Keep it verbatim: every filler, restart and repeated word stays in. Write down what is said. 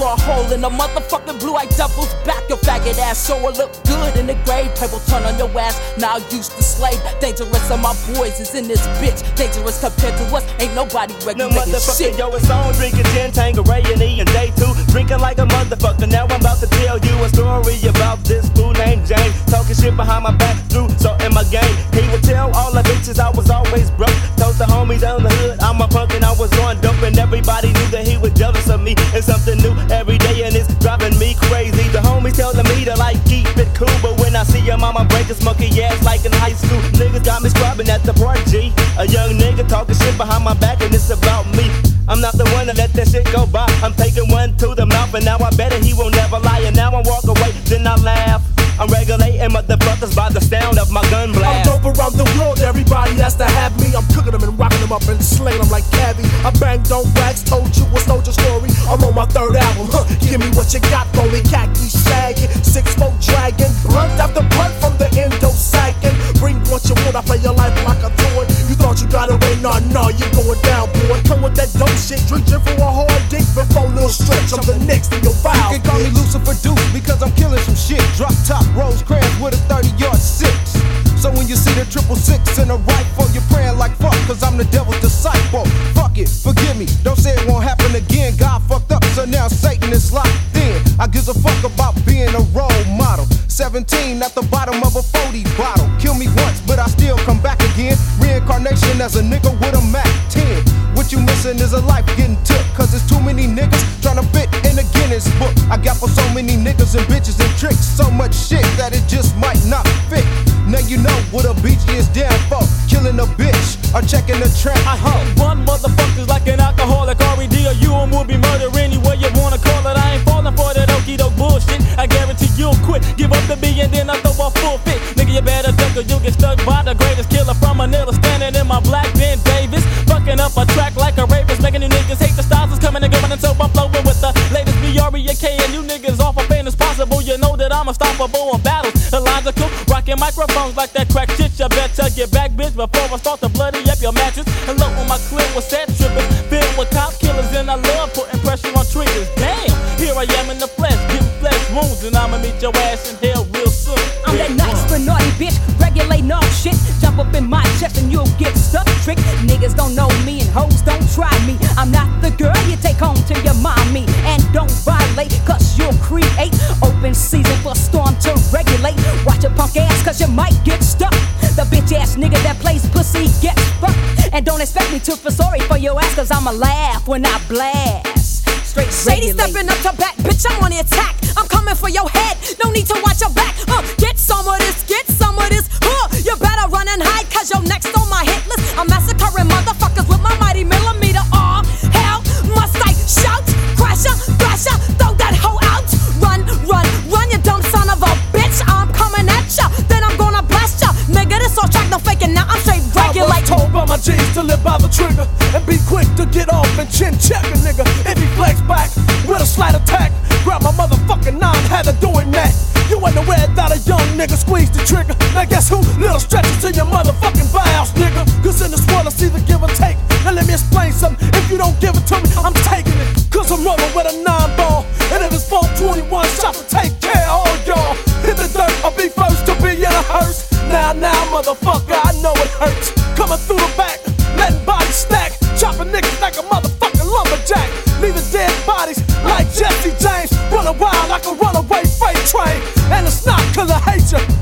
a hole in the motherfucking blue-eyed devil's back. Your faggot ass sure will look good in the grave. Paper turn on your ass, now used to slave. Dangerous of my boys is in this bitch. Dangerous compared to us, ain't nobody regulating no motherfucker, shit. Yo, it's on drinking gin, Tanqueray, and E, and day two. Drinking like a motherfucker. Now I'm about to tell you a story about this fool named James. Talking shit behind my back, through so in my game. He would tell all the bitches I was always broke. Told the homies down the hood, I'm a punk and I was on dope. And everybody knew that he was jealous of me. And something new every day and it's driving me crazy. The homies telling me to like keep it cool, but when I see your mama break his monkey ass like in high school, niggas got me scrubbing at the park, G. A young nigga talking shit behind my back and it's about me. I'm not the one to let that shit go by. I'm taking one to the mouth and now I bet he will never lie. And now I walk away, then I laugh. I'm regulating motherfuckers by the sound of my gun blast. I'm dope around the world, everybody has to have me. I'm cooking them and rocking them up and slinging them like cabbie. I banged on wax, told you a soldier story. I'm on my third album, huh? Give me what you got, rolling khaki sagging, six foot dragon, blunt after blunt from the endo sagging. Bring what you want, I play your life like a toy. You thought you got away, nah, nah, you going down, boy. Come with that dope shit, drinking for a hard dick before little stretch. I'm the next in your file. You can call me Lucifer Duke because I'm killing some shit. Drop top, rose crabs with a thirty yard six. So when you see the triple six in a rifle, you're praying like fuck, cause I'm the devil's disciple. Fuck it, forgive me, don't say it won't happen again. God fucked up, so now Satan is locked in. I give a fuck about being a role model. seventeen at the bottom of a forty bottle. Kill me once, but I still come back again. Reincarnation as a nigga with a Mac ten. What you missing is a life getting took, cause there's too many niggas trying to fit in the Guinness book. I got for so many niggas and bitches and tricks, so much shit that it just might not fit. Now you know what a B G is down for. Killing a bitch or checking the trap. I hate one motherfuckers like an alcoholic. R E D or you and will be murder any way you wanna call it. I ain't falling for that okie doke bullshit. I guarantee you'll quit. Give up the B and then I throw a full fit. Nigga, you better duck or you'll get stuck by the greatest killer from Manila. Standing in my black Ben Davis. Fucking up a track like a rapist. Making you niggas hate the styles is coming and going. And so I'm flowing with the latest B R E A K. And you niggas off of pain as possible. You know that I'm unstoppable in battles. Illogical. Rocking microphones like that crack shit. You better get back, bitch, before I start to bloody up your mattress. And load on my clip with sad trippers. Filled with cop killers. And I love putting pressure on triggers. Damn, here I am in the flesh. Getting flesh wounds. And I'ma meet your ass in hell real soon. I'm that nice but naughty bitch, regulating all shit. Jump up in my chest and you'll get stuck trick. Niggas don't know me and hoes don't try me. I'm not the girl you take home to your mommy. And don't violate, cause you'll create open season for storm to regulate. Watch your punk ass cause you might get stuck. The bitch ass nigga that plays pussy gets fucked. And don't expect me to feel sorry for your ass cause I'ma laugh when I blast. Straight Shady regulate. stepping up to bat, bitch, I'm on the attack. I'm coming for your head, no need to watch your back. Uh, get some of this, get some of this. Uh, you better run and hide, cause you're next on my hit list. I'm massacring motherfuckers with my mighty millimeter. Aw, hell, must I shout? Crasher, thrasher, throw that hoe out. Run, run, run, you dumb son of a bitch. I'm coming at ya, then I'm gonna blast ya. Nigga, this all track, no faking, now I'm straight regulate. I was told by my G's to live by the trigger and be quick to get off and chin check a nigga. If he flex back with a slight attack, grab my motherfucking nine, had to do him that. You ain't aware that a young nigga squeeze the trigger. Now guess who? Little stretches to your motherfucking valves, nigga. Cause in this world I see the give or take. Now let me explain something. If you don't give it to me, I'm taking it. Cause I'm rolling with a nine ball. And if it's four twenty-one shots to take care of all y'all. Hit the dirt, I'll be first to be in a hearse. Now, now, motherfucker, I know it hurts. Coming through the back, letting bodies stack. Chopping niggas like a motherfucking lumberjack. Leaving dead bodies like Jesse James. Running wild like a runaway freight train. And it's not cause I hate you,